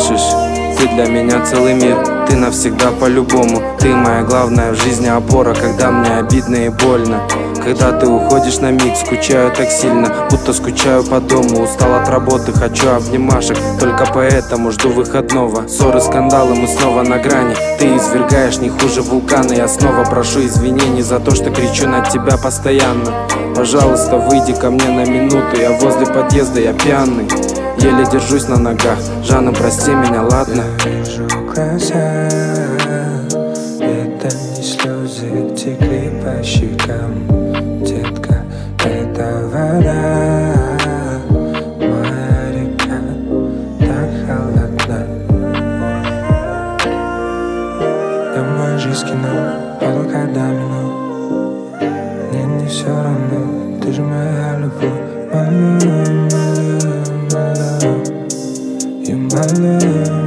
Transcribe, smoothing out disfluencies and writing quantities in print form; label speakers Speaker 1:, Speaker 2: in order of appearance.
Speaker 1: слышишь? Ты для меня целый мир, ты навсегда по-любому. Ты моя главная в жизни опора, когда мне обидно и больно. Когда ты уходишь на миг, скучаю так сильно, будто скучаю по дому. Устал от работы, хочу обнимашек, только поэтому жду выходного. Ссоры, скандалы, мы снова на грани. Ты извергаешь не хуже вулкана. Я снова прошу извинений за то, что кричу на тебя постоянно. Пожалуйста, выйди ко мне на минуту, я возле подъезда, я пьяный, еле держусь на ногах. Жанна, прости меня, ладно?
Speaker 2: Я вижу глаза, это не слезы, текли по щекам. Детка, это вода, моя река, так холодна. Домой жизнь кино, полка домино. Мне не все равно, ты же моя любовь, my love, my love, you're my love.